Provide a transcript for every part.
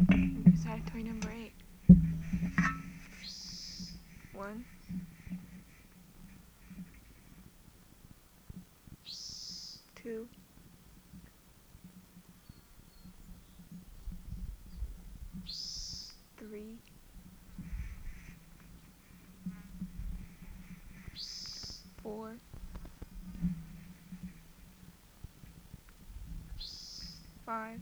We decided toy number 8. 1, 2, 3, 4, 5,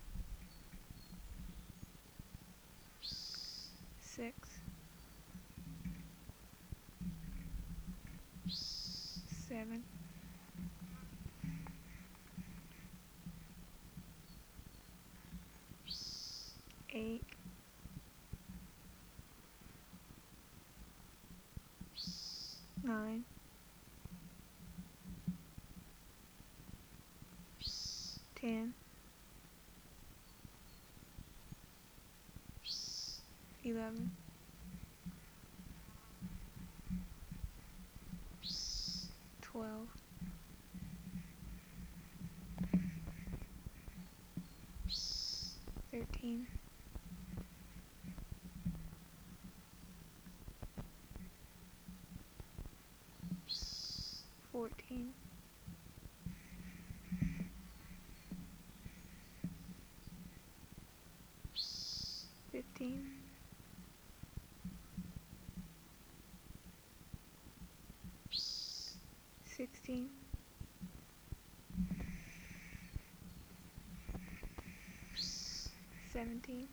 6, 7, 8, 9, 10, 11, 12, 13, 14, 15, 16, 17,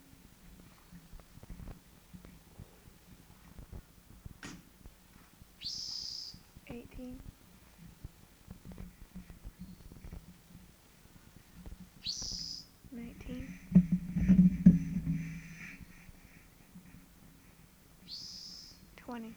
18, 19, 20.